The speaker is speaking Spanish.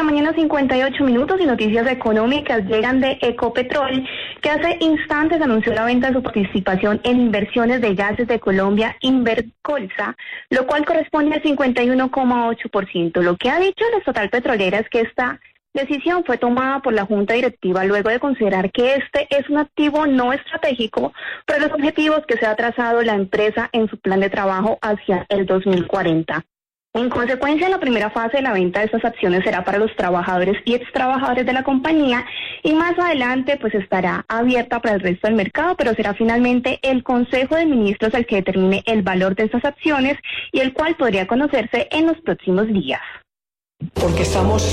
mañana, 58 minutos, y noticias económicas llegan de Ecopetrol, que hace instantes anunció la venta de su participación en Inversiones de Gases de Colombia, Invercolsa, lo cual corresponde al 51,8%. Lo que ha dicho la estatal petrolera es que esta decisión fue tomada por la Junta Directiva luego de considerar que este es un activo no estratégico para los objetivos que se ha trazado la empresa en su plan de trabajo hacia el 2040. En consecuencia, la primera fase de la venta de estas acciones será para los trabajadores y extrabajadores de la compañía, y más adelante pues estará abierta para el resto del mercado, pero será finalmente el Consejo de Ministros el que determine el valor de estas acciones, y el cual podría conocerse en los próximos días. Porque estamos